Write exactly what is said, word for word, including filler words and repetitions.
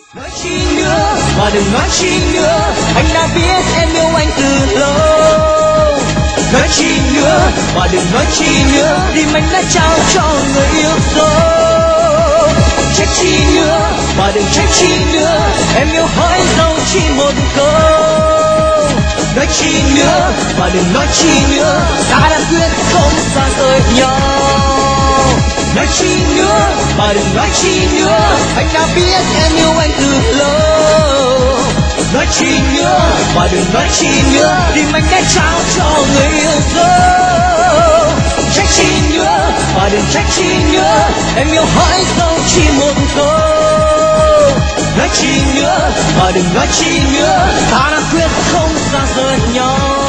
Nói chi nữa và đừng nói chi nữa, anh đã biết em yêu anh từ lâu. Nói chi nữa và đừng nói chi nữa, tim anh đã trao cho người yêu dấu. Trách chi nữa và đừng trách chi nữa, em yêu hỏi dấu chỉ một câu. Nói chi nữa và đừng nói chi nữa, ta đã quyết không xa rời nhau. Nói chi nữa và đừng nói chi nữa, anh đã biết em yêu anh từ lâu. Nói chi nữa và đừng nói chi nữa, tim anh đã trao cho người yêu dấu. Trách chi nữa và đừng trách chi nữa, em yêu hỏi dấu chỉ một câu. Nói chi nữa và đừng nói chi nữa, ta đã quyết không xa rời nhau.